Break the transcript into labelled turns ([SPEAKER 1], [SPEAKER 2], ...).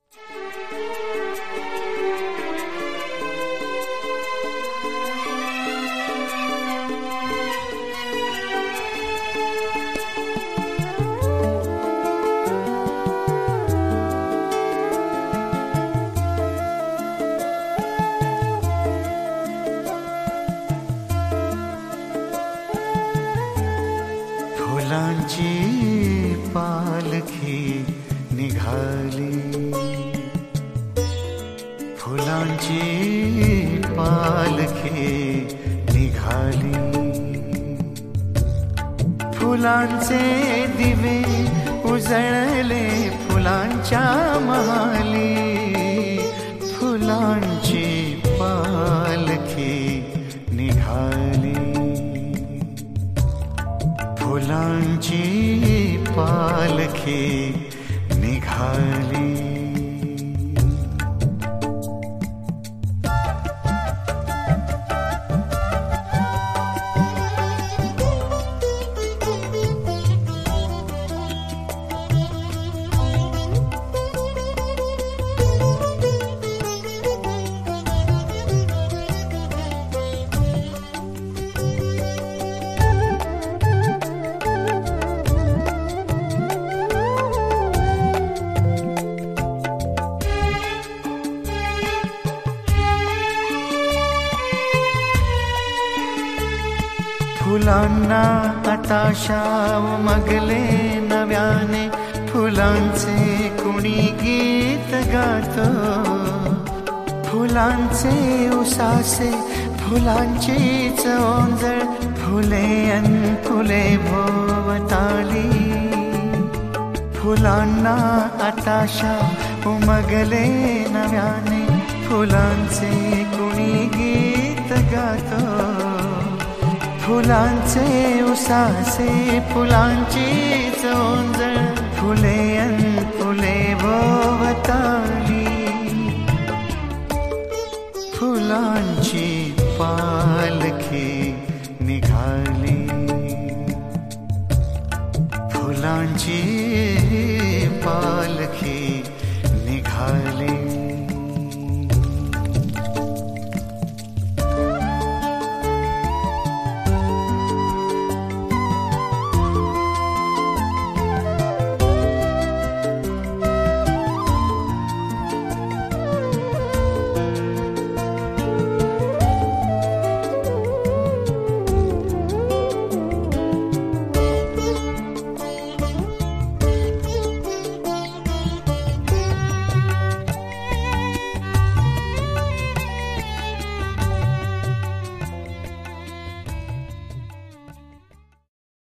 [SPEAKER 1] फुलांची पालखी निघाली, फुलांची पालखी निघाली, फुलांचे दिवे उजळले फुलांच्या महाली, फुलांची पालखी निघाली, फुलांची पालखी निघाली. फुलांना आताशा उमगले नव्याने, फुलांचे कुणी गीत गातो, फुलांचे उसासे फुलांचीच ओंजळ, फुले अन फुले भोवताली, फुलांना आताशा उमगले नव्याने, फुलांचे कुणी गीत गातो, फुलांचे उसासे फुलांचीच ओंजळ, फुले अन फुले भोवताली, फुलांची पालखी निघाली, फुलांची